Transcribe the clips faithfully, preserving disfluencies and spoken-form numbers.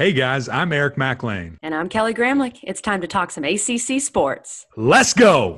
Hey guys, I'm Eric McLean. And I'm Kelly Gramlich. It's time to talk some A C C sports. Let's go!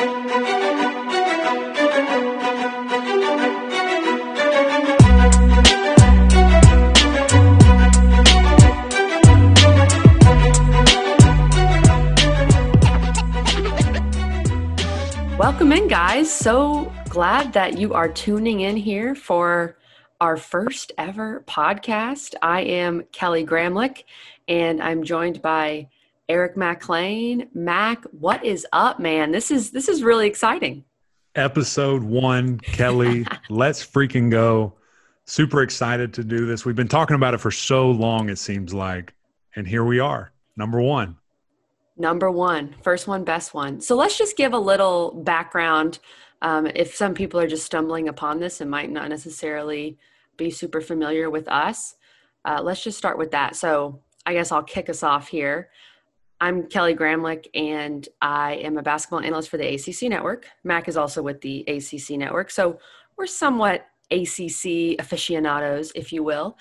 Welcome in, guys. So glad that you are tuning in here for our first ever podcast. I am Kelly Gramlich, and I'm joined by Eric McLean. Mac, what is up, man? This is this is really exciting. Episode one, Kelly. Let's freaking go. Super excited to do this. We've been talking about it for so long, it seems like, and here we are, number one. Number one, first one, best one. So let's just give a little background. Um, if some people are just stumbling upon this and might not necessarily be super familiar with us, uh, let's just start with that. So I guess I'll kick us off here. I'm Kelly Gramlich, and I am a basketball analyst for the A C C Network. Mac is also with the A C C Network. So we're somewhat A C C aficionados, if you will.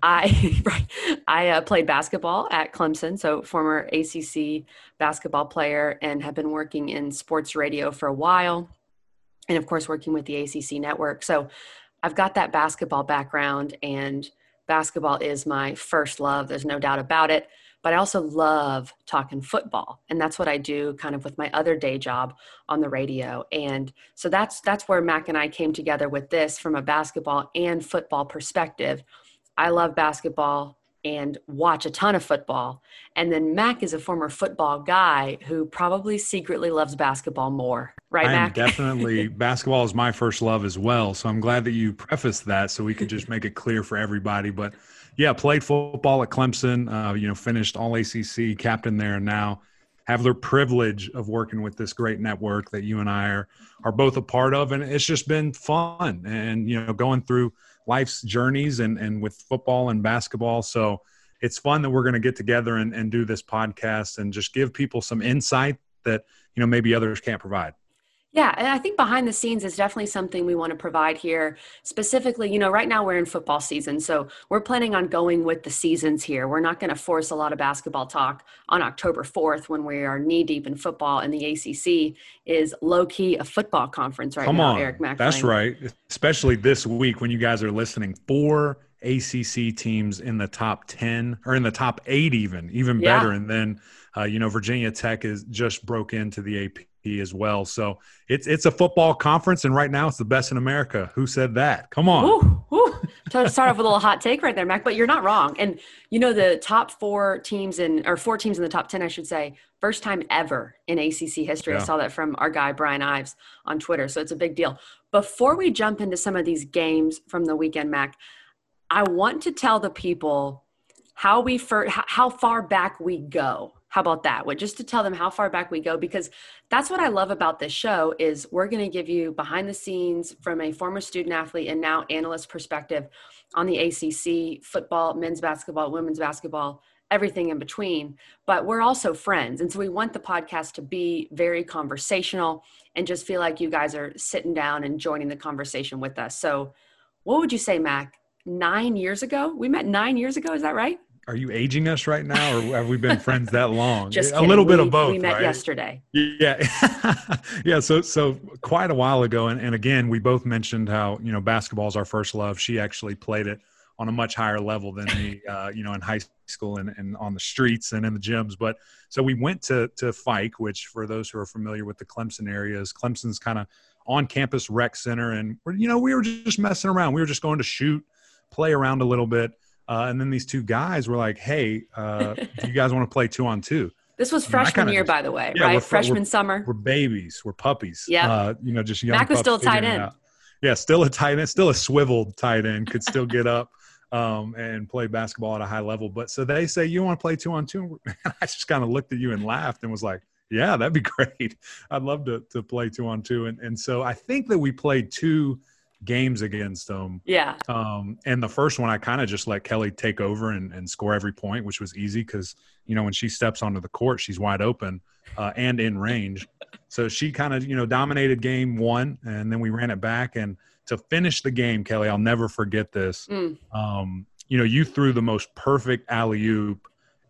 I right, I uh, played basketball at Clemson, so former A C C basketball player, and have been working in sports radio for a while, and of course working with the A C C Network. So I've got that basketball background, and basketball is my first love. There's no doubt about it. But I also love talking football, and that's what I do kind of with my other day job on the radio. And so that's that's where Mac and I came together with this from a basketball and football perspective. I love basketball and watch a ton of football. And then Mac is a former football guy who probably secretly loves basketball more. Right, I Mac? am definitely, basketball is my first love as well. So I'm glad that you prefaced that so we could just make it clear for everybody. But yeah, played football at Clemson, uh, you know, finished all A C C, captain there, and now have the privilege of working with this great network that you and I are, are both a part of. And it's just been fun and, you know, going through life's journeys and, and with football and basketball. So it's fun that we're going to get together and, and do this podcast and just give people some insight that, you know, maybe others can't provide. Yeah, and I think behind the scenes is definitely something we want to provide here. Specifically, you know, right now we're in football season, so we're planning on going with the seasons here. We're not going to force a lot of basketball talk on October fourth when we are knee-deep in football, and the A C C is low-key a football conference right Come now, on. Eric McLean. That's right, especially this week when you guys are listening. Four A C C teams in the top ten, or in the top eight even, even Yeah. better. And then, uh, you know, Virginia Tech is just broke into the A P as well. So it's it's a football conference, and right now it's the best in America. Who said that? Come on. Woo, woo. To start off with a little hot take right there, Mac, but you're not wrong. And, you know, the top four teams in, or four teams in the top ten, I should say, first time ever in A C C history. Yeah. I saw that from our guy, Brian Ives, on Twitter. So it's a big deal. Before we jump into some of these games from the weekend, Mac, I want to tell the people how we fir- how far back we go. How about that? Well, just to tell them how far back we go, because that's what I love about this show is we're going to give you behind the scenes from a former student athlete and now analyst perspective on the A C C, football, men's basketball, women's basketball, everything in between. But we're also friends. And so we want the podcast to be very conversational and just feel like you guys are sitting down and joining the conversation with us. So what would you say, Mac? Nine years ago? We met nine years ago. Is that right? Are you aging us right now, or have we been friends that long? Just a kidding. little bit we, of both. We met right? yesterday. Yeah. yeah. So, so quite a while ago. And, and again, we both mentioned how, you know, basketball is our first love. She actually played it on a much higher level than me, uh, you know, in high school and, and on the streets and in the gyms. But so we went to, to Fike, which for those who are familiar with the Clemson areas, Clemson's kind of on campus rec center. And we're, you know, we were just messing around. We were just going to shoot, play around a little bit. Uh, and then these two guys were like, hey, uh, do you guys want to play two on two? This was I mean, I freshman kinda year, just- by the way, yeah, right? we're fr- Freshman we're- summer. We're babies. We're puppies. Yeah. Uh, you know, just young Mac was pups still tight figuring it end. out. Yeah, still a tight end, still a swiveled tight end, could still get up um, and play basketball at a high level. But so they say, you want to play two on two? I just kind of looked at you and laughed and was like, yeah, that'd be great. I'd love to to play two on two. And, and so I think that we played two games against them. Yeah. Um, and the first one, I kind of just let Kelly take over and, and score every point, which was easy because, you know, when she steps onto the court, she's wide open uh, and in range. So she kind of, you know, dominated game one, and then we ran it back. And to finish the game, Kelly, I'll never forget this. Mm. Um, you know, you threw the most perfect alley-oop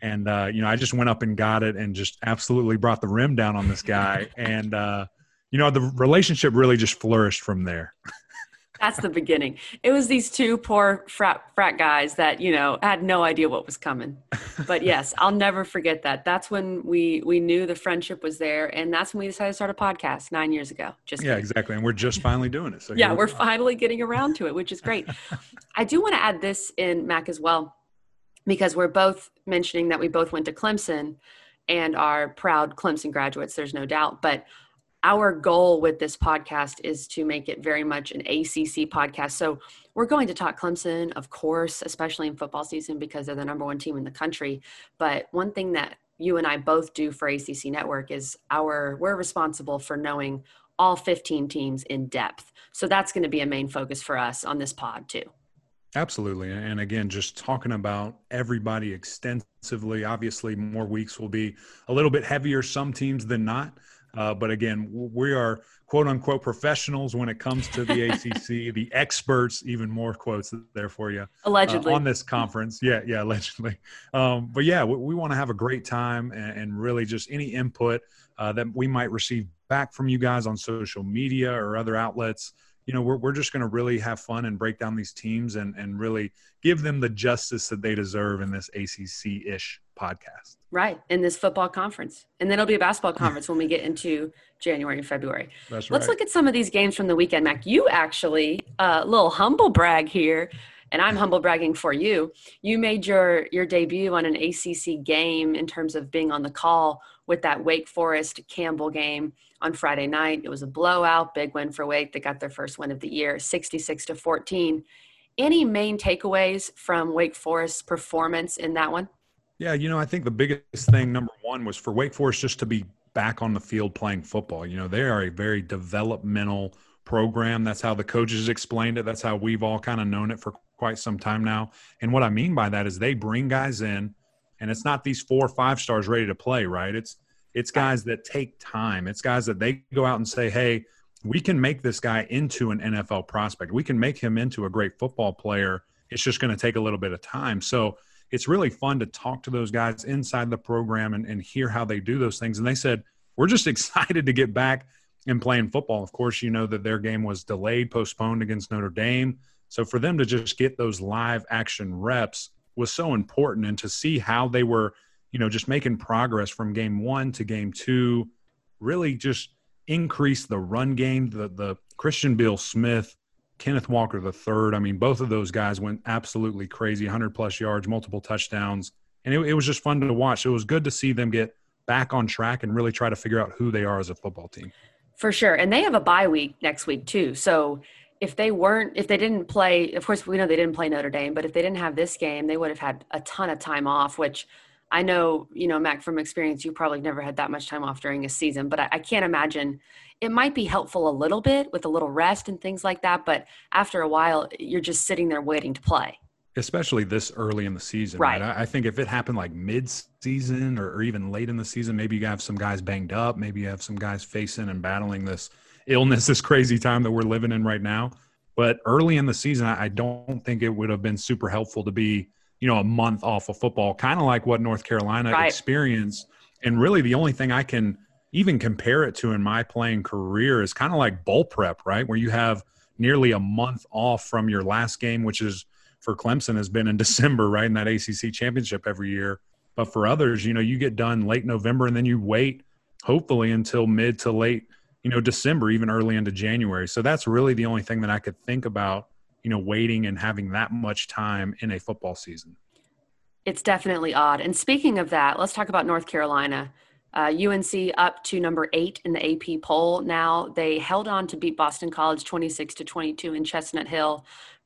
And, uh, you know, I just went up and got it and just absolutely brought the rim down on this guy. And, uh, you know, the relationship really just flourished from there. That's the beginning. It was these two poor frat, frat guys that, you know, had no idea what was coming. But yes, I'll never forget that. That's when we we knew the friendship was there. And that's when we decided to start a podcast nine years ago. Just Yeah, kidding. exactly. And we're just finally doing it. So yeah, we we're go. finally getting around to it, which is great. I do want to add this in, Mac, as well, because we're both mentioning that we both went to Clemson and are proud Clemson graduates. There's no doubt. But our goal with this podcast is to make it very much an A C C podcast. So we're going to talk Clemson, of course, especially in football season because they're the number one team in the country. But one thing that you and I both do for A C C Network is our we're responsible for knowing all fifteen teams in depth. So that's going to be a main focus for us on this pod too. Absolutely. And again, just talking about everybody extensively. Obviously, more weeks will be a little bit heavier, some teams than not. Uh, but again, we are quote unquote professionals when it comes to the A C C, the experts, even more quotes there for you. Allegedly. Uh, on this conference. Yeah, yeah, allegedly. Um, but yeah, we, we want to have a great time and, and really just any input uh, that we might receive back from you guys on social media or other outlets. You know, we're, we're just going to really have fun and break down these teams and, and really give them the justice that they deserve in this A C C-ish podcast. Right, in this football conference. And then it'll be a basketball conference when we get into January and February. That's right. Let's look at some of these games from the weekend, Mac. You actually, a uh, little humble brag here, and I'm humble bragging for you. You made your, your debut on an A C C game in terms of being on the call with that Wake Forest Campbell game on Friday night. It was a blowout, big win for Wake. They got their first win of the year, sixty-six to fourteen. Any main takeaways from Wake Forest's performance in that one? Yeah, you know, I think the biggest thing, number one, was for Wake Forest just to be back on the field playing football. You know, they are a very developmental program. That's how the coaches explained it. That's how we've all kind of known it for quite some time now. And what I mean by that is they bring guys in, and it's not these four or five stars ready to play, right? It's it's guys that take time. It's guys that they go out and say, hey, we can make this guy into an N F L prospect. We can make him into a great football player. It's just going to take a little bit of time. So it's really fun to talk to those guys inside the program and, and hear how they do those things. And they said, we're just excited to get back and playing football. Of course, you know that their game was delayed, postponed against Notre Dame. So for them to just get those live action reps was so important, and to see how they were, you know, just making progress from game one to game two, really just increase the run game. The, the Christian Beal Smith, Kenneth Walker the third. I mean, both of those guys went absolutely crazy, one hundred plus yards, multiple touchdowns. And it, it was just fun to watch. It was good to see them get back on track and really try to figure out who they are as a football team. For sure. And they have a bye week next week too. So if they weren't, if they didn't play, of course, we know they didn't play Notre Dame, but if they didn't have this game, they would have had a ton of time off, which I know, you know, Mac, from experience, you probably never had that much time off during a season, but I, I can't imagine. It might be helpful a little bit with a little rest and things like that, but after a while, you're just sitting there waiting to play. Especially this early in the season, right? right? I, I think if it happened like mid-season or, or even late in the season, maybe you have some guys banged up, maybe you have some guys facing and battling this illness, this crazy time that we're living in right now. But early in the season, I, I don't think it would have been super helpful to be, you know, a month off of football, kind of like what North Carolina right. experienced. And really the only thing I can even compare it to in my playing career is kind of like bowl prep, right? Where you have nearly a month off from your last game, which is for Clemson has been in December, right? In that A C C championship every year. But for others, you know, you get done late November and then you wait hopefully until mid to late, you know, December, even early into January. So that's really the only thing that I could think about, you know, waiting and having that much time in a football season. It's definitely odd. And speaking of that, let's talk about North Carolina. Uh, U N C up to number eight in the A P poll now. They held on to beat Boston College twenty-six to twenty-two in Chestnut Hill.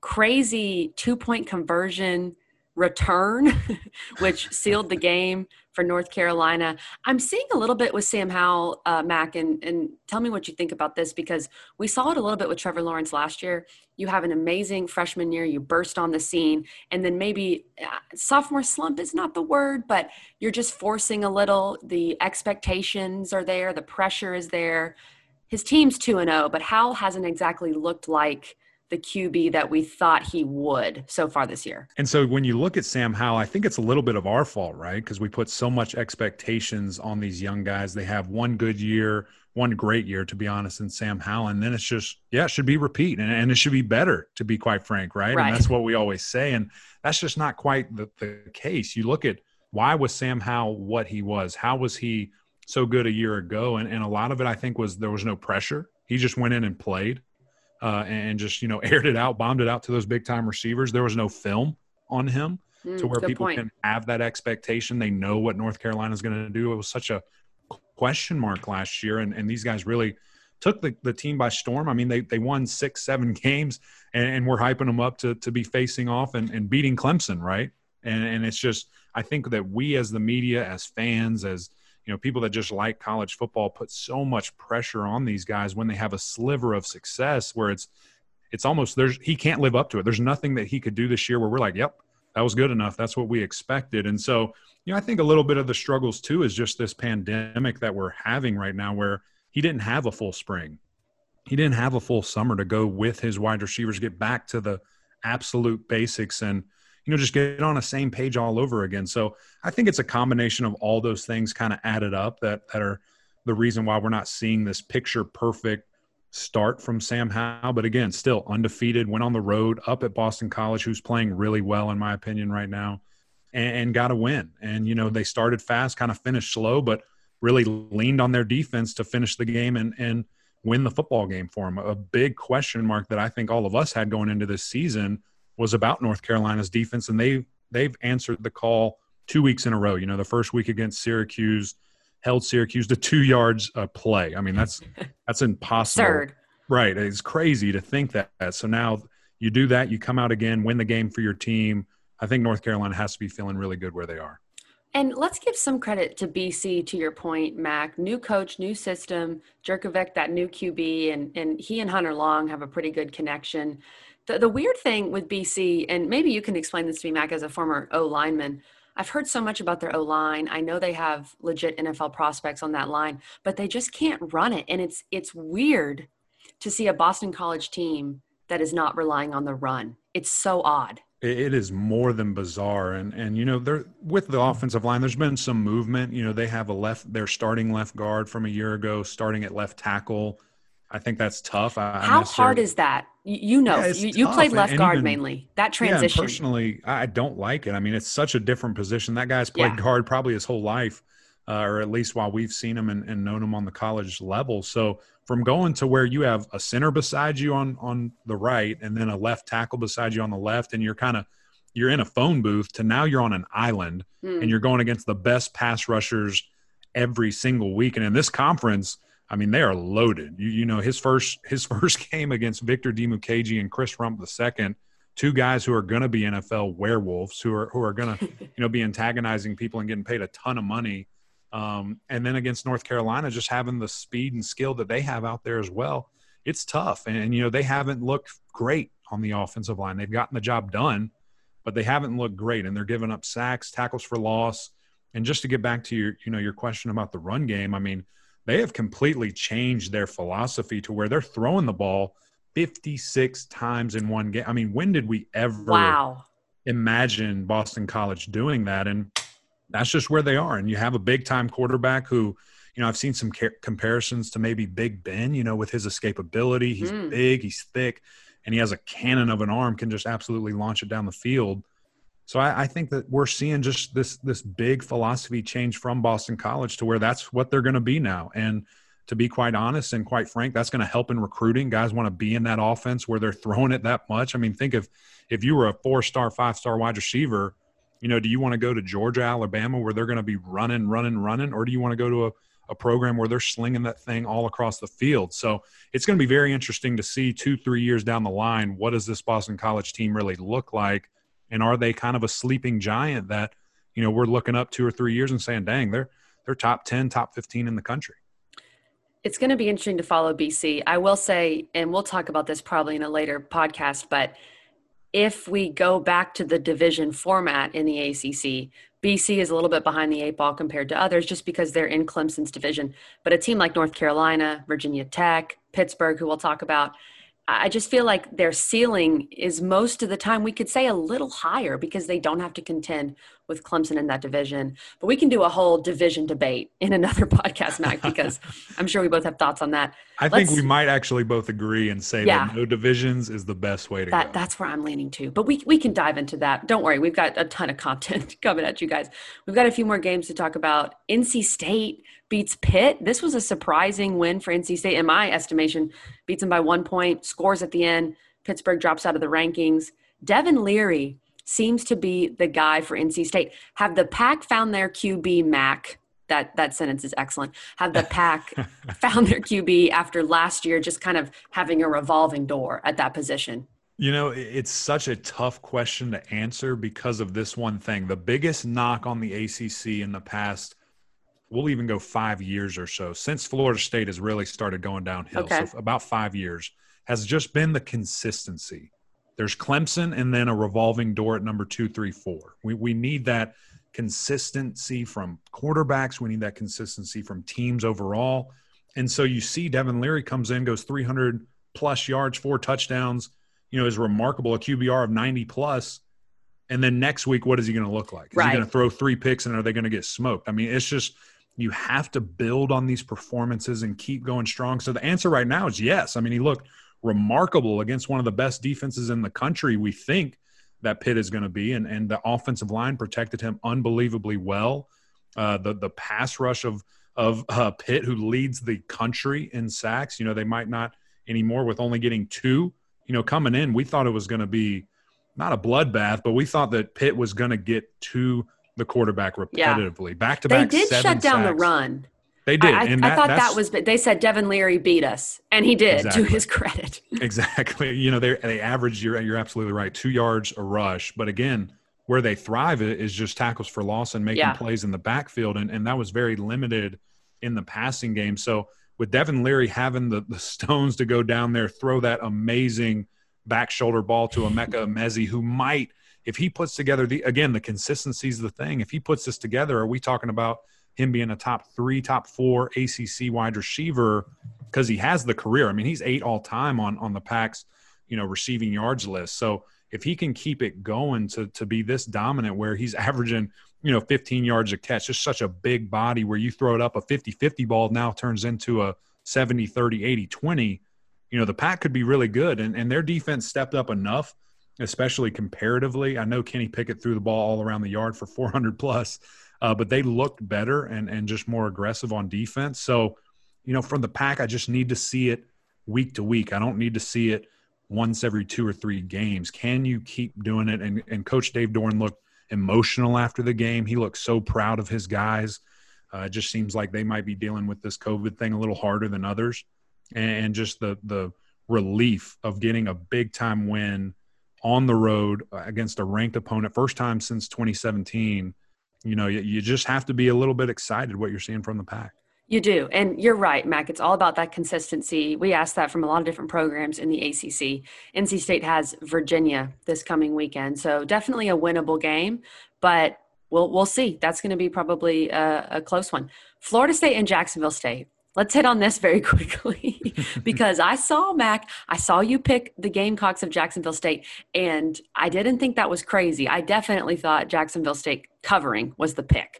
Crazy two-point conversion return, which sealed the game for North Carolina. I'm seeing a little bit with Sam Howell, uh, Mac, and, and tell me what you think about this, because we saw it a little bit with Trevor Lawrence last year. You have an amazing freshman year, you burst on the scene, and then maybe uh, sophomore slump is not the word, but you're just forcing a little. The expectations are there, the pressure is there. His team's two and oh, but Howell hasn't exactly looked like the Q B that we thought he would so far this year. And so when you look at Sam Howell, I think it's a little bit of our fault, right? Because we put so much expectations on these young guys. They have one good year, one great year, to be honest, in Sam Howell. And then it's just, yeah, it should be repeat. And, and it should be better, to be quite frank, right? right? And that's what we always say. And that's just not quite the, the case. You look at why was Sam Howell what he was? How was he so good a year ago? And, and a lot of it, I think, was there was no pressure. He just went in and played. Uh, and just, you know, aired it out, bombed it out to those big-time receivers. There was no film on him mm, to where people point. can have that expectation. They know what North Carolina is going to do. It was such a question mark last year, and, and these guys really took the, the team by storm. I mean, they they won six, seven games, and, and we're hyping them up to to be facing off and, and beating Clemson, right? And, and it's just – I think that we as the media, as fans, as – you know, people that just like college football put so much pressure on these guys when they have a sliver of success where it's it's almost there's he can't live up to it. There's nothing that he could do this year where we're like, yep, that was good enough. That's what we expected. And so, you know, I think a little bit of the struggles too is just this pandemic that we're having right now where he didn't have a full spring. He didn't have a full summer to go with his wide receivers, get back to the absolute basics and you know, just get on the same page all over again. So I think it's a combination of all those things kind of added up that, that are the reason why we're not seeing this picture perfect start from Sam Howell. But again, still undefeated, went on the road up at Boston College, who's playing really well, in my opinion, right now, and, and got a win. And, you know, they started fast, kind of finished slow, but really leaned on their defense to finish the game and, and win the football game for them. A big question mark that I think all of us had going into this season was about North Carolina's defense, and they they've answered the call two weeks in a row. You know, the first week against Syracuse, held Syracuse to two yards a play. I mean, that's that's impossible. Absurd. Right. It's crazy to think that. So now you do that, you come out again, win the game for your team. I think North Carolina has to be feeling really good where they are. And let's give some credit to B C, to your point, Mac. New coach, new system, Jurkovec, that new Q B, and, and he and Hunter Long have a pretty good connection. The, the weird thing with B C, and maybe you can explain this to me, Mac, as a former O-lineman, I've heard so much about their O-line. I know they have legit N F L prospects on that line, but they just can't run it. And it's it's weird to see a Boston College team that is not relying on the run. It's so odd. It is more than bizarre. And, and you know, they're with the offensive line, there's been some movement. You know, they have a left – their starting left guard from a year ago starting at left tackle. I think that's tough. I, How hard is that? You, you know, yeah, you, you played left and, and guard even, mainly. That transition. Yeah, personally, I don't like it. I mean, it's such a different position. That guy's played yeah. guard probably his whole life, uh, or at least while we've seen him and, and known him on the college level. So from going to where you have a center beside you on on the right and then a left tackle beside you on the left, and you're kind of you're in a phone booth, to now you're on an island mm. and you're going against the best pass rushers every single week. And in this conference, I mean, they are loaded. You, you know, his first his first game against Victor Dimukeje and Chris Rump the second, two guys who are going to be N F L werewolves, who are who are going to, you know, be antagonizing people and getting paid a ton of money. Um, and then against North Carolina, just having the speed and skill that they have out there as well, it's tough. And, and you know, they haven't looked great on the offensive line. They've gotten the job done, but they haven't looked great. And they're giving up sacks, tackles for loss. And just to get back to your, you know, your question about the run game, I mean, they have completely changed their philosophy to where they're throwing the ball fifty-six times in one game. I mean, when did we ever wow. imagine Boston College doing that? And that's just where they are. And you have a big-time quarterback who, you know, I've seen some ca- comparisons to maybe Big Ben, you know, with his escapability. He's mm. big, he's thick, and he has a cannon of an arm, can just absolutely launch it down the field. So I, I think that we're seeing just this this big philosophy change from Boston College to where that's what they're going to be now. And to be quite honest and quite frank, that's going to help in recruiting. Guys want to be in that offense where they're throwing it that much. I mean, think of if you were a four-star, five-star wide receiver, you know, do you want to go to Georgia, Alabama, where they're going to be running, running, running, or do you want to go to a, a program where they're slinging that thing all across the field? So it's going to be very interesting to see two, three years down the line, what does this Boston College team really look like? And are they kind of a sleeping giant that, you know, we're looking up two or three years and saying, dang, they're they're top ten, top fifteen in the country? It's going to be interesting to follow B C. I will say, and we'll talk about this probably in a later podcast, but if we go back to the division format in the A C C, B C is a little bit behind the eight ball compared to others just because they're in Clemson's division. But a team like North Carolina, Virginia Tech, Pittsburgh, who we'll talk about, I just feel like their ceiling is most of the time, we could say, a little higher because they don't have to contend with Clemson in that division. But we can do a whole division debate in another podcast, Mac, because I'm sure we both have thoughts on that. I Let's, think we might actually both agree and say yeah, that no divisions is the best way to that, go. That's where I'm leaning to. But we, we can dive into that. Don't worry. We've got a ton of content coming at you guys. We've got a few more games to talk about. N C State beats Pitt. This was a surprising win for N C State, in my estimation. Beats them by one point, scores at the end. Pittsburgh drops out of the rankings. Devin Leary seems to be the guy for N C State. Have the Pack found their Q B, Mac? That that sentence is excellent. Have the Pack found their Q B after last year just kind of having a revolving door at that position? You know, it's such a tough question to answer because of this one thing. The biggest knock on the A C C in the past, we'll even go five years or so, since Florida State has really started going downhill, okay. so about five years, has just been the consistency. There's Clemson and then a revolving door at number two, three, four. We we need that consistency from quarterbacks. We need that consistency from teams overall. And so you see Devin Leary comes in, goes three hundred plus yards, four touchdowns, you know, is remarkable, a Q B R of ninety plus. And then next week, what is he going to look like? Is right. he going to throw three picks and are they going to get smoked? I mean, it's just – you have to build on these performances and keep going strong. So the answer right now is yes. I mean, he looked remarkable against one of the best defenses in the country, we think, that Pitt is going to be, and, and the offensive line protected him unbelievably well. Uh, the the pass rush of of uh, Pitt, who leads the country in sacks, you know, they might not anymore with only getting two. You know, coming in, we thought it was going to be not a bloodbath, but we thought that Pitt was going to get to the quarterback repetitively, yeah. back to back. They did seven shut down sacks. the run. They did. I, and I that, thought that was – they said Devin Leary beat us, and he did, exactly. to his credit. Exactly. You know, they they average, you're, you're absolutely right, two yards a rush. But, again, where they thrive is just tackles for loss and making yeah. plays in the backfield, and, and that was very limited in the passing game. So, with Devin Leary having the, the stones to go down there, throw that amazing back shoulder ball to Emeka Emezi, who might – if he puts together the, again, the consistency is the thing. If he puts this together, are we talking about him being a top three, top four A C C wide receiver? Because he has the career. I mean, he's eight all time on, on the Pack's, you know, receiving yards list. So if he can keep it going to, to be this dominant where he's averaging, you know, fifteen yards a catch, just such a big body where you throw it up, a fifty-fifty ball now turns into a seventy thirty, eighty twenty, you know, the Pack could be really good. And, and their defense stepped up enough, especially comparatively. I know Kenny Pickett threw the ball all around the yard for four hundred plus, uh, but they looked better and, and just more aggressive on defense. So, you know, from the Pack, I just need to see it week to week. I don't need to see it once every two or three games. Can you keep doing it? And, and Coach Dave Doeren looked emotional after the game. He looked so proud of his guys. Uh, it just seems like they might be dealing with this COVID thing a little harder than others. And, and just the the relief of getting a big-time win on the road against a ranked opponent, first time since twenty seventeen, you know, you, you just have to be a little bit excited what you're seeing from the Pack. You do. And you're right, Mac. It's all about that consistency. We asked that from a lot of different programs in the A C C. N C State has Virginia this coming weekend. So definitely a winnable game, but we'll, we'll see. That's going to be probably a, a close one. Florida State and Jacksonville State. Let's hit on this very quickly because I saw, Mac, I saw you pick the Gamecocks of Jacksonville State, and I didn't think that was crazy. I definitely thought Jacksonville State covering was the pick.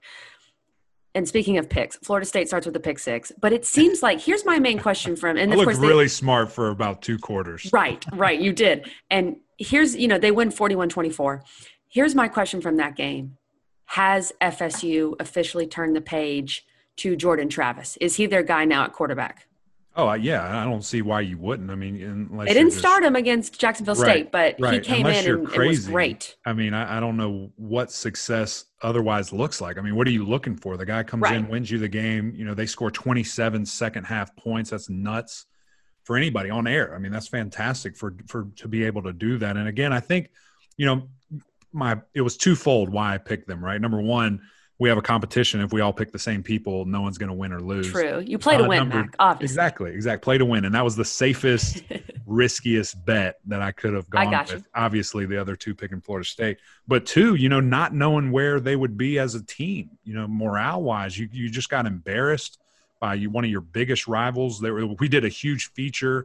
And speaking of picks, Florida State starts with the pick six. But it seems like, here's my main question from – and I of looked course they, really smart for about two quarters. Right, right, you did. And here's – you know, they win forty-one twenty-four. Here's my question from that game. Has F S U officially turned the page to Jordan Travis? Is he their guy now at quarterback? Oh, yeah. I don't see why you wouldn't. I mean, unless they didn't just, start him against Jacksonville State, right, but right. he came unless in and, and was great. I mean, I, I don't know what success otherwise looks like. I mean, what are you looking for? The guy comes right. in, wins you the game. You know, they score twenty-seven second half points. That's nuts for anybody on air. I mean, that's fantastic for for to be able to do that. And again, I think, you know, my it was twofold why I picked them. Right, number one, we have a competition. If we all pick the same people, no one's going to win or lose. True. You play to uh, win, number, Mac, obviously. Exactly, exactly. Play to win. And that was the safest, riskiest bet that I could have gone with. You. Obviously, the other two picking Florida State. But two, you know, not knowing where they would be as a team, you know, morale-wise. You you just got embarrassed by you, one of your biggest rivals. They were, we did a huge feature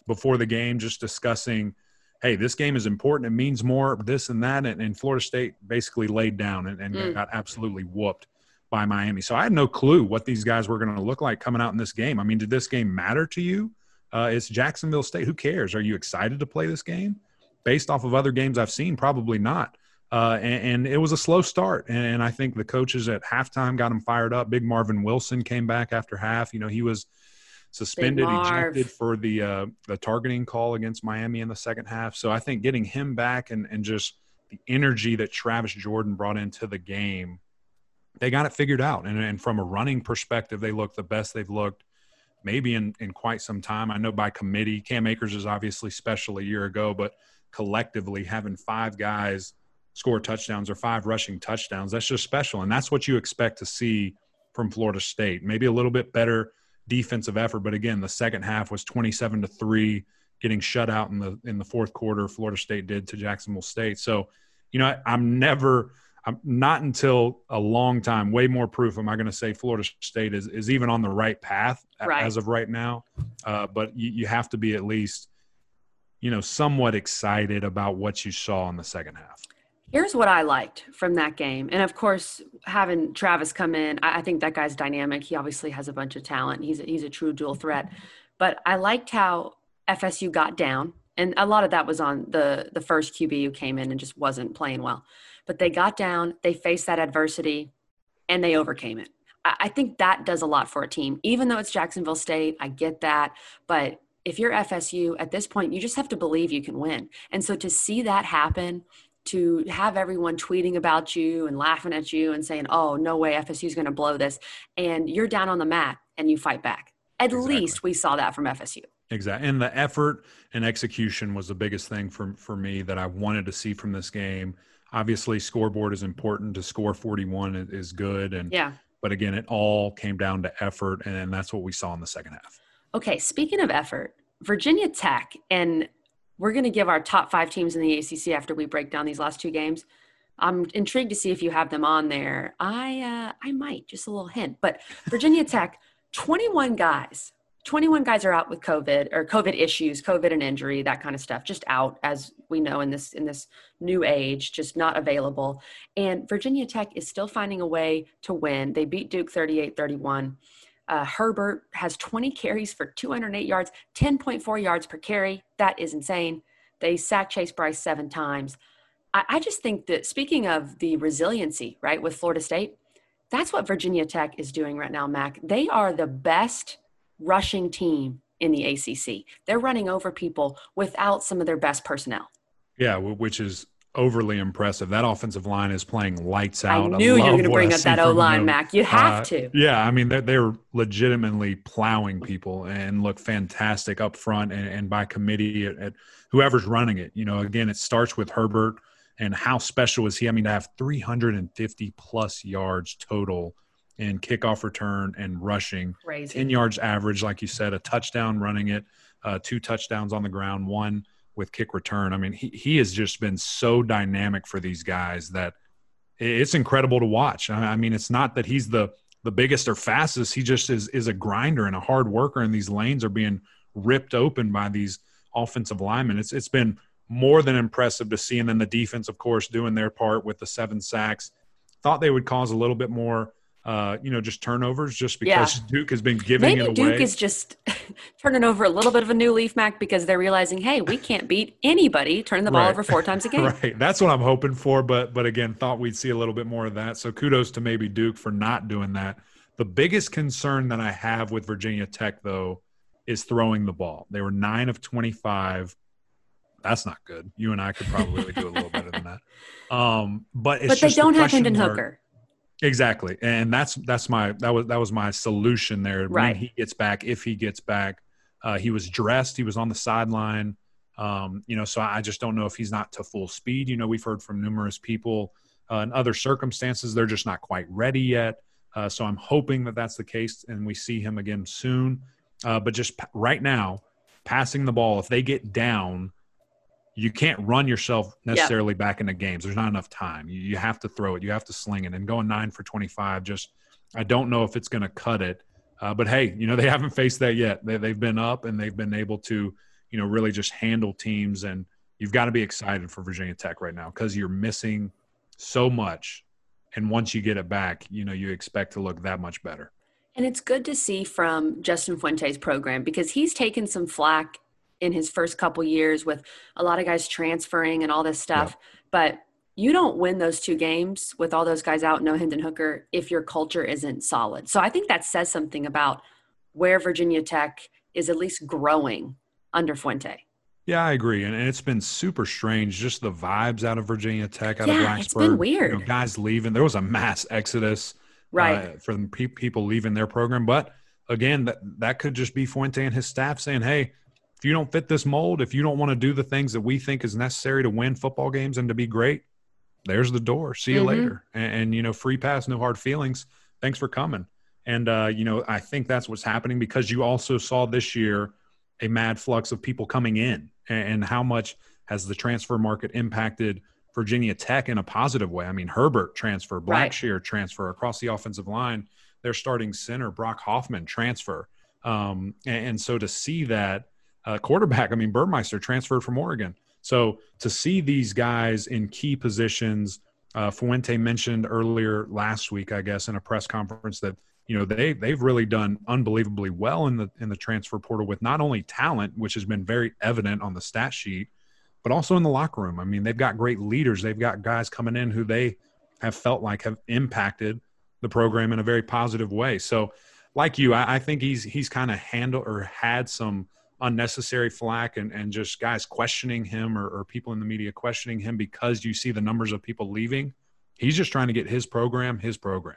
before the game, just discussing, hey, this game is important. It means more, this and that. And, and Florida State basically laid down and, and mm. got absolutely whooped by Miami. So I had no clue what these guys were going to look like coming out in this game. I mean, did this game matter to you? Uh, it's Jacksonville State. Who cares? Are you excited to play this game? Based off of other games I've seen, probably not. Uh, and, and it was a slow start. And, and I think the coaches at halftime got him fired up. Big Marvin Wilson came back after half. You know, he was suspended, ejected for the uh, the targeting call against Miami in the second half. So I think getting him back and, and just the energy that Travis Jordan brought into the game, they got it figured out. And, and from a running perspective, they looked the best they've looked maybe in, in quite some time. I know by committee, Cam Akers is obviously special a year ago, but collectively having five guys score touchdowns or five rushing touchdowns, that's just special. And that's what you expect to see from Florida State. Maybe a little bit better defensive effort, but again, the second half was twenty-seven to three, getting shut out in the in the fourth quarter. Florida State did to Jacksonville State. So, you know, I, I'm never, I'm not until a long time, way more proof am I going to say Florida State is is even on the right path right. as of right now. Uh, but you, you have to be at least, you know, somewhat excited about what you saw in the second half. Here's what I liked from that game. And of course, having Travis come in, I think that guy's dynamic. He obviously has a bunch of talent. He's a, he's a true dual threat. But I liked how F S U got down. And a lot of that was on the, the first Q B who came in and just wasn't playing well. But they got down, they faced that adversity, and they overcame it. I, I think that does a lot for a team. Even though it's Jacksonville State, I get that. But if you're F S U, at this point, you just have to believe you can win. And so to see that happen – to have everyone tweeting about you and laughing at you and saying, oh, no way, F S U is going to blow this. And you're down on the mat and you fight back. At exactly. least we saw that from F S U. Exactly. And the effort and execution was the biggest thing for, for me that I wanted to see from this game. Obviously, scoreboard is important. To score forty-one is good. And yeah. But again, it all came down to effort, and that's what we saw in the second half. Okay, speaking of effort, Virginia Tech, and we're going to give our top five teams in the A C C after we break down these last two games. I'm intrigued to see if you have them on there. I uh, I might, just a little hint. But Virginia Tech, twenty-one guys. twenty-one guys are out with COVID or COVID issues, COVID and injury, that kind of stuff, just out, as we know in this in this new age, just not available. And Virginia Tech is still finding a way to win. They beat Duke thirty-eight thirty-one. Uh, Herbert has twenty carries for two hundred eight yards, ten point four yards per carry. That is insane. They sacked Chase Bryce seven times. I, I just think that, speaking of the resiliency, right, with Florida State, that's what Virginia Tech is doing right now, Mac. They are the best rushing team in the A C C. They're running over people without some of their best personnel. Yeah, which is overly impressive. That offensive line is playing lights out. I knew you were going to bring up that O-line, Mac. You have uh, to. Yeah, I mean, they're, they're legitimately plowing people and look fantastic up front and, and by committee at, at whoever's running it. You know, again, it starts with Herbert, and how special is he? I mean, to have three hundred fifty plus yards total in kickoff return and rushing. Crazy. ten yards average, like you said, a touchdown running it, uh, two touchdowns on the ground, one with kick return. I mean, he, he has just been so dynamic for these guys that it's incredible to watch. I mean, it's not that he's the, the biggest or fastest. He just is, is a grinder and a hard worker, and these lanes are being ripped open by these offensive linemen. It's It's been more than impressive to see. And then the defense, of course, doing their part with the seven sacks. Thought they would cause a little bit more Uh, you know, just turnovers, just because yeah. Duke has been giving Maybe it away. Maybe Duke is just turning over a little bit of a new leaf, Mac, because they're realizing, hey, we can't beat anybody turning the ball right. over four times a game. Right. That's what I'm hoping for. But, but again, thought we'd see a little bit more of that. So kudos to maybe Duke for not doing that. The biggest concern that I have with Virginia Tech, though, is throwing the ball. They were nine of twenty-five. That's not good. You and I could probably do a little better than that. Um, but it's but they just don't the have Hendon mark. Hooker. Exactly. And that's that's my that was that was my solution there. Right. When he gets back, if he gets back, uh, he was dressed, he was on the sideline. Um, you know, so I just don't know if he's not to full speed. You know, we've heard from numerous people uh, in other circumstances, they're just not quite ready yet. Uh, so I'm hoping that that's the case and we see him again soon. Uh, but just p- right now, passing the ball, if they get down, you can't run yourself necessarily yep. back into games. There's not enough time. You, you have to throw it. You have to sling it. And going nine for twenty-five, just I don't know if it's going to cut it. Uh, but, hey, you know, they haven't faced that yet. They, they've been up and they've been able to you know, really just handle teams. And you've got to be excited for Virginia Tech right now because you're missing so much. And once you get it back, you know, you expect to look that much better. And it's good to see from Justin Fuente's program because he's taken some flack in his first couple years with a lot of guys transferring and all this stuff. Yep. But you don't win those two games with all those guys out, no Hendon Hooker, if your culture isn't solid. So I think that says something about where Virginia Tech is at least growing under Fuente. Yeah, I agree. And, and it's been super strange, just the vibes out of Virginia Tech, out yeah, of Blacksburg. It's been weird. You know, guys leaving. There was a mass exodus right. uh, for the pe- people leaving their program. But, again, that, that could just be Fuente and his staff saying, hey, if you don't fit this mold, if you don't want to do the things that we think is necessary to win football games and to be great, there's the door. See you mm-hmm. later. And, and, you know, free pass, no hard feelings. Thanks for coming. And, uh, you know, I think that's what's happening because you also saw this year a mad flux of people coming in. And, and how much has the transfer market impacted Virginia Tech in a positive way? I mean, Herbert transfer, Blackshear right. transfer across the offensive line. Their starting center, Brock Hoffman, transfer. Um, and, and so to see that uh, quarterback, I mean, Burmeister transferred from Oregon. So to see these guys in key positions, uh, Fuente mentioned earlier last week, I guess, in a press conference that, you know, they, they've really done unbelievably well in the in the transfer portal with not only talent, which has been very evident on the stat sheet, but also in the locker room. I mean, they've got great leaders. They've got guys coming in who they have felt like have impacted the program in a very positive way. So like you, I, I think he's he's kind of handled or had some unnecessary flack and, and just guys questioning him or, or people in the media questioning him because you see the numbers of people leaving. He's just trying to get his program, his program.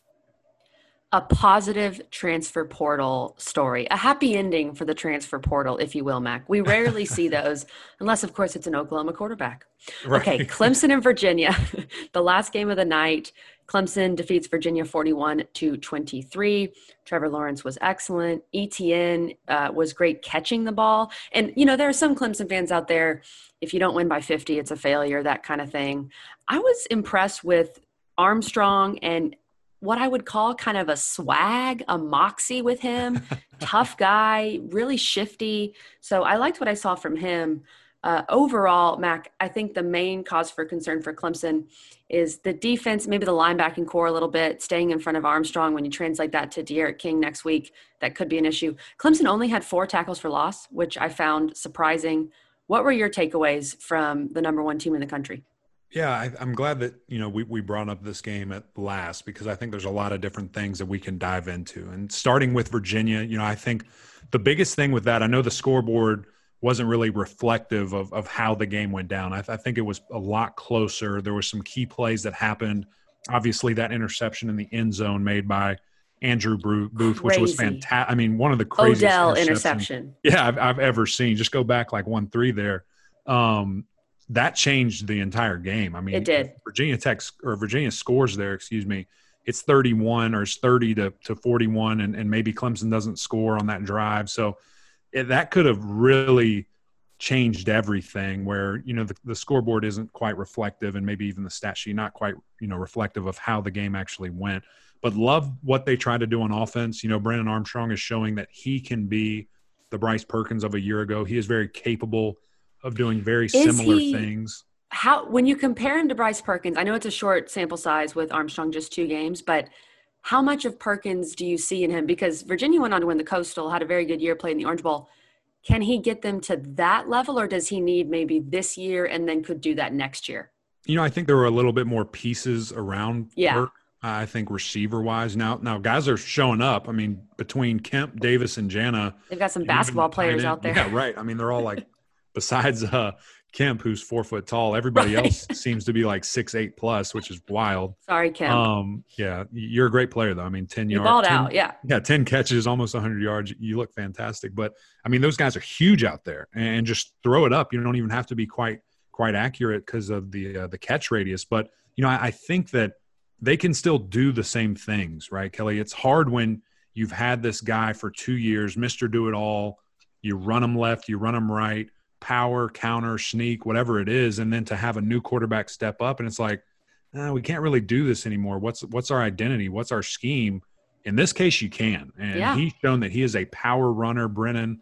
A positive transfer portal story, a happy ending for the transfer portal, if you will, Mac. We rarely see those unless, of course, it's an Oklahoma quarterback. Right. Okay, Clemson and Virginia, the last game of the night. Clemson defeats Virginia forty-one to twenty-three. Trevor Lawrence was excellent. Etienne uh, was great catching the ball. And, you know, there are some Clemson fans out there, if you don't win by fifty, it's a failure, that kind of thing. I was impressed with Armstrong and what I would call kind of a swag, a moxie with him. Tough guy, really shifty. So I liked what I saw from him. Uh, overall, Mac, I think the main cause for concern for Clemson is the defense, maybe the linebacking core a little bit, staying in front of Armstrong. When you translate that to De'Aaron King next week, that could be an issue. Clemson only had four tackles for loss, which I found surprising. What were your takeaways from the number one team in the country? Yeah, I, I'm glad that, you know, we, we brought up this game at last because I think there's a lot of different things that we can dive into. And starting with Virginia, you know, I think the biggest thing with that, I know the scoreboard wasn't really reflective of, of how the game went down. I, I think it was a lot closer. There were some key plays that happened. Obviously, that interception in the end zone made by Andrew Booth, which was fantastic. I mean, one of the craziest Odell interception. Yeah, I've, I've ever seen. Just go back like one three there. Um, that changed the entire game. I mean, it did. Virginia Tech or Virginia scores there, excuse me. It's thirty-one or it's thirty to, to forty-one, and, and maybe Clemson doesn't score on that drive. So it, that could have really changed everything where, you know, the, the scoreboard isn't quite reflective and maybe even the stat sheet not quite, you know, reflective of how the game actually went. But love what they tried to do on offense. You know, Brennan Armstrong is showing that he can be the Bryce Perkins of a year ago. He is very capable of doing very similar he, things. How, when you compare him to Bryce Perkins, I know it's a short sample size with Armstrong, just two games, but how much of Perkins do you see in him? Because Virginia went on to win the Coastal, had a very good year, played in the Orange Bowl. Can he get them to that level, or does he need maybe this year and then could do that next year? You know, I think there were a little bit more pieces around yeah. Perk. I think receiver-wise. Now, now guys are showing up. I mean, between Kemp, Davis, and Jana. They've got some basketball players out there. Yeah, right. I mean, they're all like – besides uh, Kemp, who's four foot tall, everybody right. else seems to be like six, eight plus, which is wild. Sorry, Kemp. Um, yeah, you're a great player, though. I mean, ten you yards. balled ten, out, yeah. Yeah, ten catches, almost one hundred yards. You look fantastic. But, I mean, those guys are huge out there. And just throw it up. You don't even have to be quite quite accurate because of the uh, the catch radius. But, you know, I, I think that they can still do the same things, right, Kelly? It's hard when you've had this guy for two years, Mister Do-It-All. You run him left, you run him right. Power, counter, sneak, whatever it is, and then to have a new quarterback step up, and it's like, eh, we can't really do this anymore. What's what's our identity? What's our scheme? In this case, you can, and yeah. he's shown that he is a power runner, Brennan.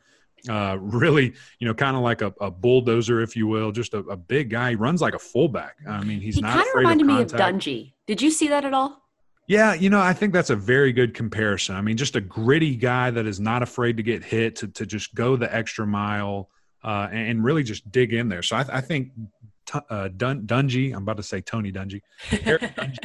Uh, really, you know, kind of like a, a bulldozer, if you will, just a, a big guy. He runs like a fullback. I mean, he's He not kind of afraid of reminded me of contact. Dungy. Did you see that at all? Yeah, you know, I think that's a very good comparison. I mean, just a gritty guy that is not afraid to get hit, to to just go the extra mile, uh, and, and really just dig in there. So I, I think t- uh, Dun- Dungy, I'm about to say Tony Dungy, Eric Dungy,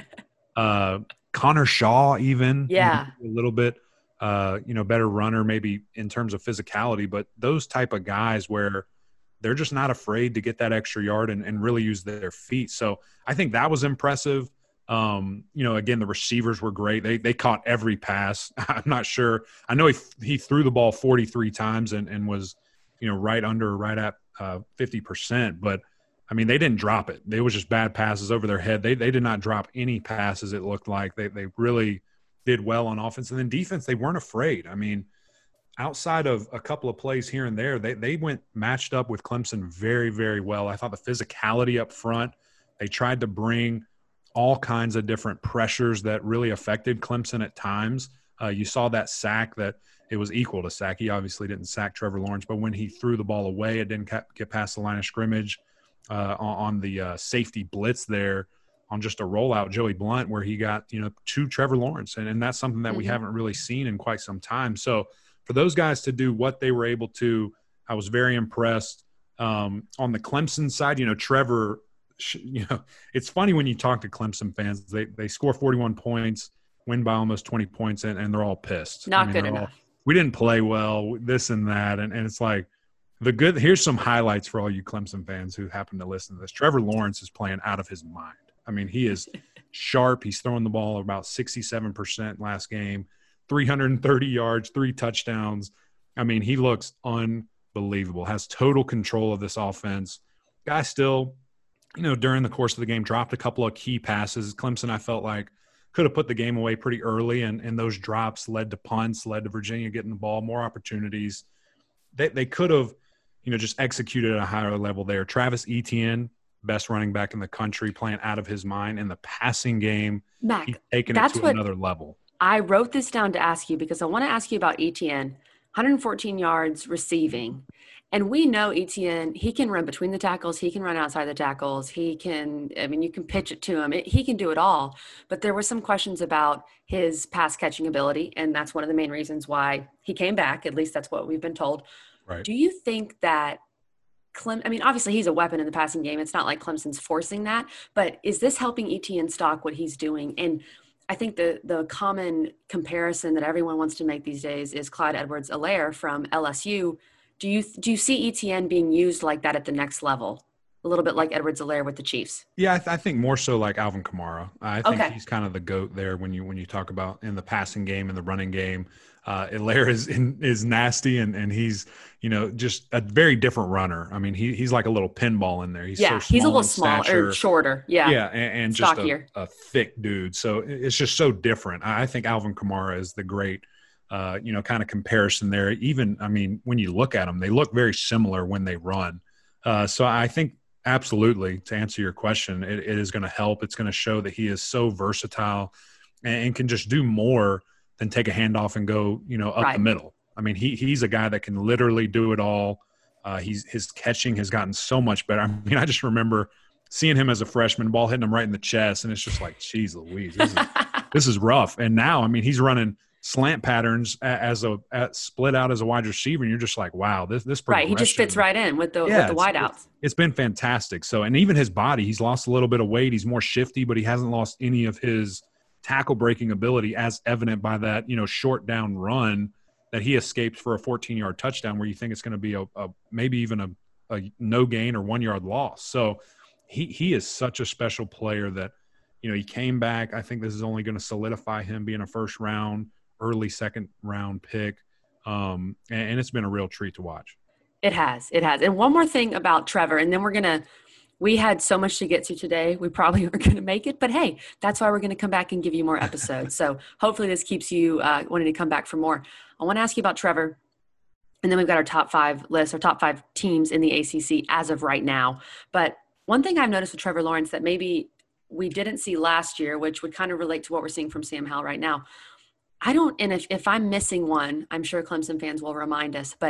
uh, Connor Shaw, even you know, Yeah. a little bit, uh, you know, better runner maybe in terms of physicality, but those type of guys where they're just not afraid to get that extra yard and, and really use their feet. So I think that was impressive. Um, you know, again, the receivers were great. They they caught every pass. I'm not sure. I know he he threw the ball forty-three times and, and was, you know, right under, right at uh, fifty percent. But, I mean, they didn't drop it. They was just bad passes over their head. They they did not drop any passes, it looked like. They, they really did well on offense. And then defense, they weren't afraid. I mean, outside of a couple of plays here and there, they they went matched up with Clemson very, very well. I thought the physicality up front, they tried to bring – all kinds of different pressures that really affected Clemson at times. Uh, you saw that sack that it was equal to sack. He obviously didn't sack Trevor Lawrence, but when he threw the ball away, it didn't get past the line of scrimmage uh, on, on the uh, safety blitz there on just a rollout, Joey Blunt, where he got, you know, to Trevor Lawrence. And, and that's something that mm-hmm. we haven't really seen in quite some time. So for those guys to do what they were able to, I was very impressed. Um, on the Clemson side, you know, Trevor – you know, it's funny when you talk to Clemson fans, they they score forty-one points, win by almost twenty points, and, and they're all pissed. Not I mean, good all, enough. We didn't play well, this and that. And, and it's like the good – here's some highlights for all you Clemson fans who happen to listen to this. Trevor Lawrence is playing out of his mind. I mean, he is sharp. He's throwing the ball about sixty-seven percent last game, three hundred thirty yards, three touchdowns. I mean, he looks unbelievable, has total control of this offense. Guy still – you know, during the course of the game, dropped a couple of key passes. Clemson, I felt like, could have put the game away pretty early, and, and those drops led to punts, led to Virginia getting the ball, more opportunities. They they could have, you know, just executed at a higher level there. Travis Etienne, best running back in the country, playing out of his mind in the passing game. Mac, he's taking it to another level. I wrote this down to ask you because I want to ask you about Etienne. one hundred fourteen yards receiving. And we know Etienne, he can run between the tackles. He can run outside the tackles. He can, I mean, you can pitch it to him. It, he can do it all. But there were some questions about his pass catching ability. And that's one of the main reasons why he came back. At least that's what we've been told. Right. Do you think that Clem, I mean, obviously he's a weapon in the passing game. It's not like Clemson's forcing that. But is this helping Etienne stock what he's doing? And I think the the common comparison that everyone wants to make these days is Clyde Edwards-Helaire from L S U. Do you do you see Etienne being used like that at the next level? A little bit like Edwards-Helaire with the Chiefs. Yeah, I, th- I think more so like Alvin Kamara. I think okay. he's kind of the GOAT there when you when you talk about in the passing game and the running game. Uh, Helaire is in, is nasty and, and he's, you know, just a very different runner. I mean, he he's like a little pinball in there. He's yeah, so small he's a little in smaller stature. or shorter. Yeah, yeah, and, and just a, Stockier. a thick dude. So it's just so different. I think Alvin Kamara is the great. Uh, you know, kind of comparison there. Even, I mean, when you look at them, they look very similar when they run. Uh, so I think absolutely, to answer your question, it, it is going to help. It's going to show that he is so versatile and, and can just do more than take a handoff and go, you know, up right. the middle. I mean, he he's a guy that can literally do it all. Uh, he's his catching has gotten so much better. I mean, I just remember seeing him as a freshman, ball hitting him right in the chest, and it's just like, geez Louise, this is, this is rough. And now, I mean, he's running – slant patterns as a as split out as a wide receiver, and you're just like, wow, this this right. He just fits right in with the yeah, with the wideouts. It's, it's been fantastic. So, and even his body, he's lost a little bit of weight. He's more shifty, but he hasn't lost any of his tackle breaking ability, as evident by that, you know, short down run that he escaped for a fourteen yard touchdown, where you think it's going to be a, a maybe even a, a no gain or one yard loss. So, he he is such a special player that, you know, he came back. I think this is only going to solidify him being a first round. Early second round pick. Um, and, and it's been a real treat to watch. It has, it has. And one more thing about Trevor, and then we're going to, we had so much to get to today. We probably aren't going to make it, but hey, that's why we're going to come back and give you more episodes. So hopefully this keeps you uh, wanting to come back for more. I want to ask you about Trevor. And then we've got our top five list, our top five teams in the A C C as of right now. But one thing I've noticed with Trevor Lawrence that maybe we didn't see last year, which would kind of relate to what we're seeing from Sam Howell right now. I don't, and if, if I'm missing one, I'm sure Clemson fans will remind us, but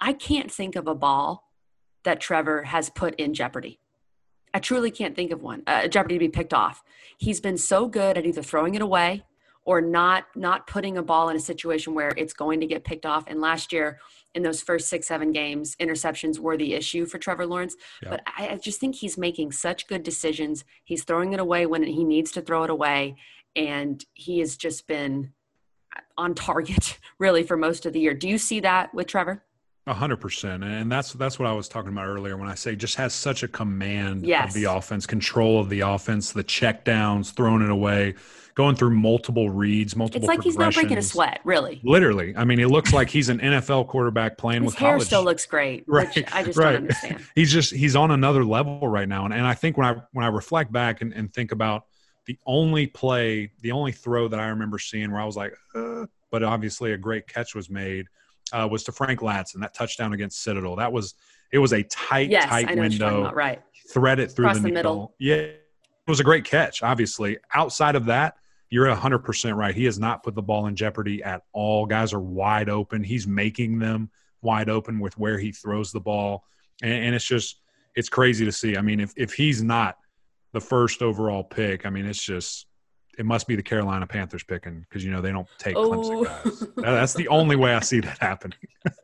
I can't think of a ball that Trevor has put in jeopardy. I truly can't think of one, uh, jeopardy to be picked off. He's been so good at either throwing it away or not not putting a ball in a situation where it's going to get picked off. And last year, in those first six, seven games, interceptions were the issue for Trevor Lawrence. Yep. But I, I just think he's making such good decisions. He's throwing it away when he needs to throw it away. And he has just been on target, really, for most of the year. Do you see that with Trevor? A hundred percent. And that's, that's what I was talking about earlier when I say just has such a command yes. of the offense, control of the offense, the check downs, throwing it away, going through multiple reads, multiple It's like he's not breaking a sweat, really. Literally. I mean, it looks like he's an N F L quarterback playing His with college. His hair still looks great, right, which I just right. don't understand. He's just, he's on another level right now. And, and I think when I, when I reflect back and, and think about the only play, the only throw that I remember seeing where I was like, uh, but obviously a great catch was made, uh, was to Frank Ladson, that touchdown against Citadel. That was, it was a tight, yes, tight I know window. What you're talking about, right. Thread it through Across the, the middle. middle. Yeah. It was a great catch, obviously. Outside of that, you're one hundred percent right. He has not put the ball in jeopardy at all. Guys are wide open. He's making them wide open with where he throws the ball. And, and it's just – it's crazy to see. I mean, if, if he's not the first overall pick, I mean, it's just – it must be the Carolina Panthers picking because, you know, they don't take oh. Clemson guys. That, that's the only way I see that happening.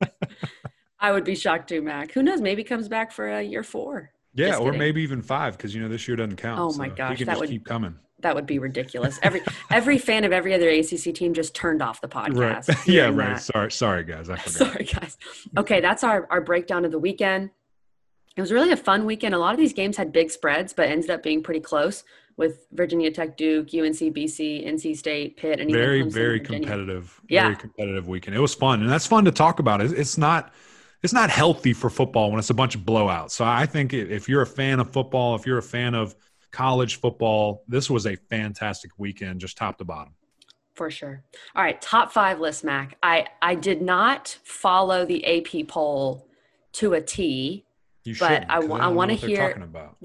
I would be shocked too, Mac. Who knows? Maybe comes back for a year four. Yeah, or maybe even five because, you know, this year doesn't count. Oh, so my gosh. he can that just would keep coming. That would be ridiculous. Every every fan of every other A C C team just turned off the podcast. Right. yeah, right. That. Sorry, sorry, guys. I forgot. Sorry, guys. Okay, that's our, our breakdown of the weekend. It was really a fun weekend. A lot of these games had big spreads, but ended up being pretty close with Virginia Tech, Duke, U N C, B C, N C State, Pitt, and even very, Clemson, very Virginia. competitive. Yeah. Very competitive weekend. It was fun, and that's fun to talk about. It's not it's not healthy for football when it's a bunch of blowouts. So I think if you're a fan of football, if you're a fan of college football, this was a fantastic weekend, just top to bottom. For sure. All right, top five list, Mac. I, I did not follow the A P poll to a T. You but should. I, w- I want to hear. About.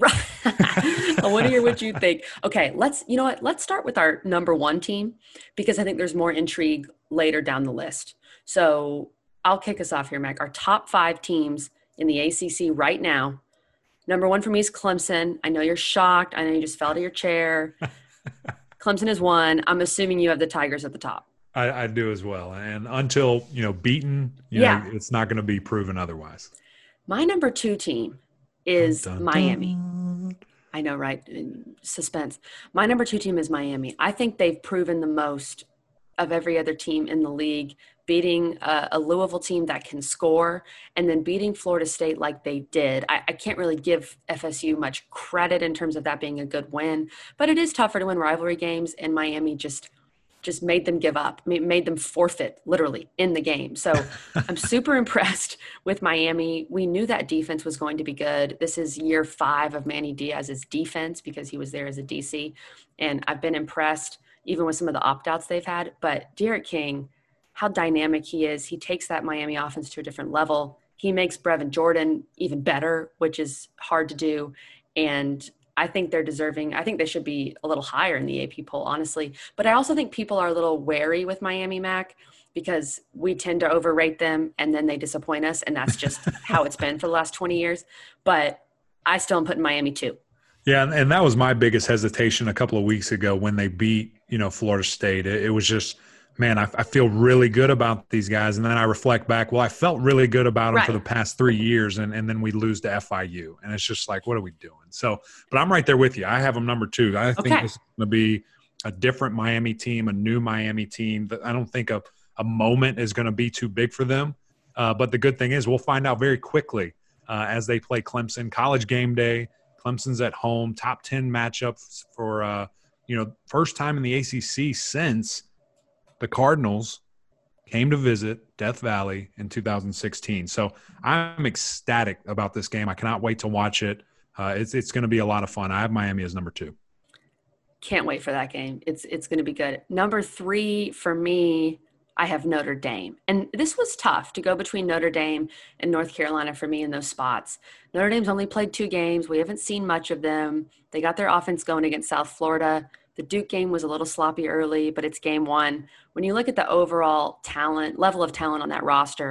I want to hear what you think. Okay, let's. You know what? Let's start with our number one team because I think there's more intrigue later down the list. So I'll kick us off here, Mac. Our top five teams in the A C C right now. Number one for me is Clemson. I know you're shocked. I know you just fell to your chair. Clemson is one. I'm assuming you have the Tigers at the top. I, I do as well. And until, you know, beaten, you yeah. know, it's not going to be proven otherwise. My number two team is dun, dun, Miami. Dun. I know, right? Suspense. My number two team is Miami. I think they've proven the most of every other team in the league, beating a, a Louisville team that can score and then beating Florida State like they did. I, I can't really give F S U much credit in terms of that being a good win, but it is tougher to win rivalry games, and Miami just just made them give up, made them forfeit literally in the game. So I'm super impressed with Miami. We knew that defense was going to be good. This is year five of Manny Diaz's defense because he was there as a D C, and I've been impressed even with some of the opt-outs they've had. But Derek King, how dynamic he is. He takes that Miami offense to a different level. He makes Brevin Jordan even better, which is hard to do. And I think they're deserving. I think they should be a little higher in the A P poll, honestly. But I also think people are a little wary with Miami, Mac, because we tend to overrate them and then they disappoint us. And that's just how it's been for the last twenty years. But I still am putting Miami too. Yeah, and, and that was my biggest hesitation a couple of weeks ago when they beat, you know, Florida State. It, it was just, man, I, I feel really good about these guys. And then I reflect back, well, I felt really good about them right. for the past three years, and, and then we lose to F I U. And it's just like, what are we doing? So, but I'm right there with you. I have them number two. I think okay. this is going to be a different Miami team, a new Miami team. That I don't think a, a moment is going to be too big for them. Uh, but the good thing is we'll find out very quickly uh, as they play Clemson. College game day, Clemson's at home, top ten matchups for, uh, you know, first time in the A C C since the Cardinals came to visit Death Valley in two thousand sixteen. So I'm ecstatic about this game. I cannot wait to watch it. Uh, it's it's going to be a lot of fun. I have Miami as number two. Can't wait for that game. It's it's going to be good. Number three for me, I have Notre Dame. And this was tough to go between Notre Dame and North Carolina for me in those spots. Notre Dame's only played two games. We haven't seen much of them. They got their offense going against South Florida. The Duke game was a little sloppy early, but it's game one. When you look at the overall talent, level of talent on that roster,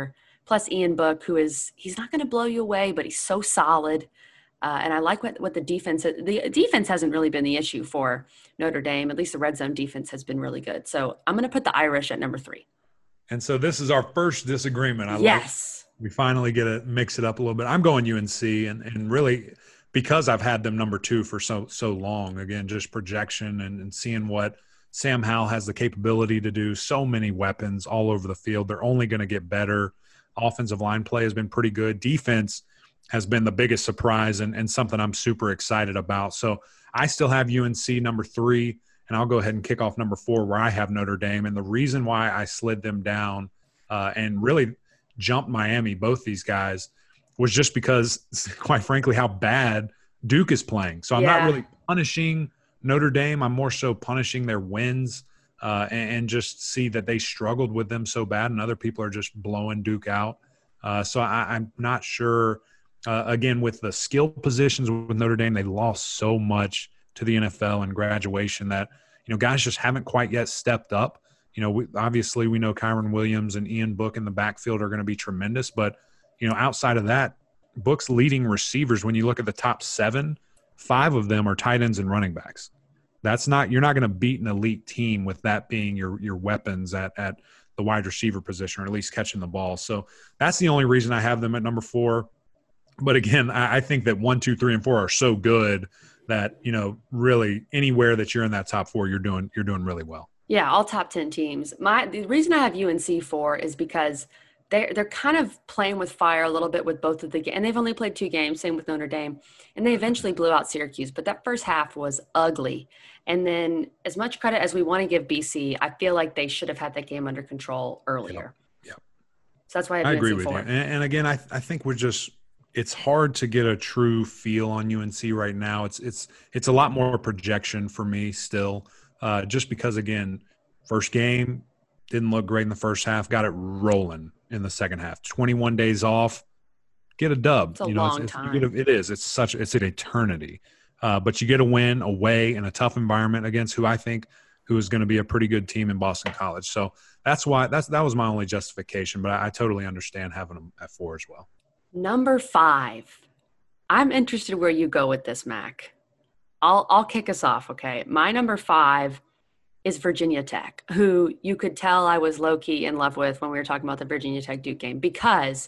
Plus Ian Book, who is, he's not going to blow you away, but he's so solid. Uh, and I like what, what the defense, the defense hasn't really been the issue for Notre Dame. At least the red zone defense has been really good. So I'm going to put the Irish at number three. And so this is our first disagreement. I yes. like we finally get to mix it up a little bit. I'm going U N C, and, and really because I've had them number two for so so long, again, just projection and, and seeing what Sam Howell has the capability to do, so many weapons all over the field. They're only going to get better. Offensive line play has been pretty good. Defense has been the biggest surprise and, and something I'm super excited about. So I still have U N C number three, and I'll go ahead and kick off number four where I have Notre Dame. And the reason why I slid them down uh, and really jumped Miami, both these guys, was just because, quite frankly, how bad Duke is playing. So I'm yeah. not really punishing Notre Dame. I'm more so punishing their wins uh, and, and just see that they struggled with them so bad and other people are just blowing Duke out. Uh, so I, I'm not sure – Uh, again, with the skill positions with Notre Dame, they lost so much to the N F L and graduation that, you know, guys just haven't quite yet stepped up. You know, we, obviously we know Kyron Williams and Ian Book in the backfield are going to be tremendous. But, you know, outside of that, Book's leading receivers, when you look at the top seven, five of them are tight ends and running backs. That's not – you're not going to beat an elite team with that being your your weapons at, at the wide receiver position or at least catching the ball. So that's the only reason I have them at number four. But again, I think that one, two, three, and four are so good that, you know, really anywhere that you're in that top four, you're doing you're doing really well. Yeah, all top ten teams. My the reason I have U N C four is because they're they're kind of playing with fire a little bit with both of the games, and they've only played two games. Same with Notre Dame, and they eventually blew out Syracuse. But that first half was ugly. And then, as much credit as we want to give B C, I feel like they should have had that game under control earlier. Yeah, yeah. So that's why I, have I U N C agree with four. you. And, and again, I I think we're just. It's hard to get a true feel on U N C right now. It's it's it's a lot more projection for me still, uh, just because, again, first game didn't look great in the first half, got it rolling in the second half. twenty-one days off, get a dub. It's a you know, long it's, time. It's, it is. It's such it's an eternity. Uh, but you get a win away in a tough environment against who I think who is going to be a pretty good team in Boston College. So that's why that's that was my only justification. But I, I totally understand having them at four as well. Number five. I'm interested where you go with this, Mac. I'll I'll kick us off, okay? My number five is Virginia Tech, who you could tell I was low-key in love with when we were talking about the Virginia Tech Duke game, because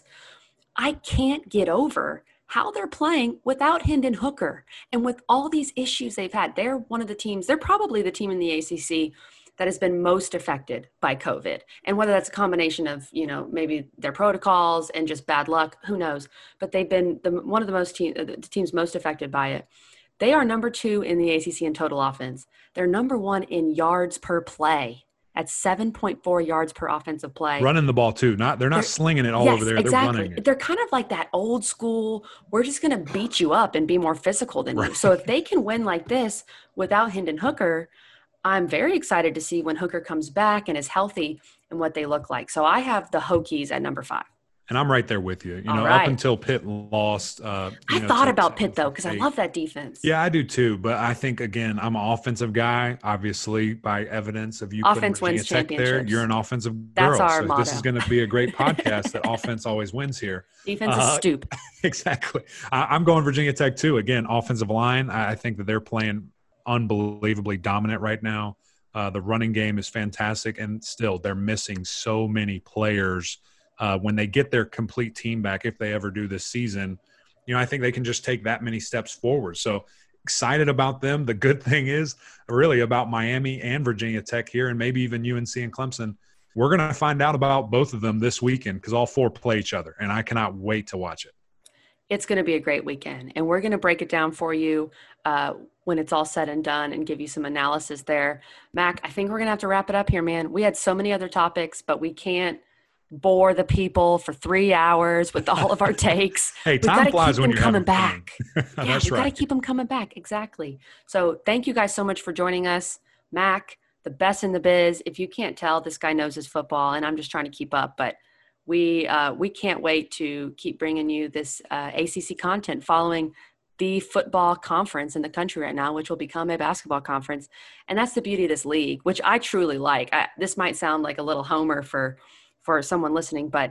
I can't get over how they're playing without Hendon Hooker. And with all these issues they've had, they're one of the teams, they're probably the team in the A C C that has been most affected by COVID. And whether that's a combination of, you know, maybe their protocols and just bad luck, who knows? But they've been the, one of the most team, the teams most affected by it. They are number two in the A C C in total offense. They're number one in yards per play at seven point four yards per offensive play. Running the ball too. Not they're not they're, slinging it all yes, over there. Exactly. They're running it. They're kind of like that old school, we're just going to beat you up and be more physical than right. you. So if they can win like this without Hendon Hooker, I'm very excited to see when Hooker comes back and is healthy and what they look like. So I have the Hokies at number five. And I'm right there with you. You All know, right. up until Pitt lost. Uh, you I know, thought to, about to, Pitt, though, because I love that defense. Yeah, I do too. But I think, again, I'm an offensive guy, obviously, by evidence of you Offense putting Virginia wins Tech championships. there. You're an offensive That's girl. our so motto. This is going to be a great podcast that offense always wins here. Defense uh, is stoop. Exactly. I, I'm going Virginia Tech, too. Again, offensive line, I, I think that they're playing unbelievably dominant right now. Uh, the running game is fantastic, and still they're missing so many players. Uh, when they get their complete team back, if they ever do this season, you know, I think they can just take that many steps forward. So excited about them. The good thing is really about Miami and Virginia Tech here, and maybe even U N C and Clemson. We're going to find out about both of them this weekend because all four play each other, and I cannot wait to watch it. It's going to be a great weekend, and we're going to break it down for you uh, when it's all said and done and give you some analysis there. Mac, I think we're going to have to wrap it up here, man. We had so many other topics, but we can't bore the people for three hours with all of our takes. Hey, time flies when you're coming having back. fun. Yeah, That's we right. got to keep them coming back. Exactly. So thank you guys so much for joining us. Mac, the best in the biz. If you can't tell, this guy knows his football, and I'm just trying to keep up. But we uh, we can't wait to keep bringing you this uh, A C C content following the football conference in the country right now, which will become a basketball conference. And that's the beauty of this league, which I truly like. I, this might sound like a little homer for for someone listening, but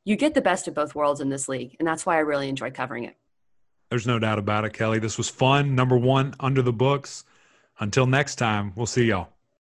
you get the best of both worlds in this league. And that's why I really enjoy covering it. There's no doubt about it, Kelly. This was fun. Number one under the books. Until next time, we'll see y'all.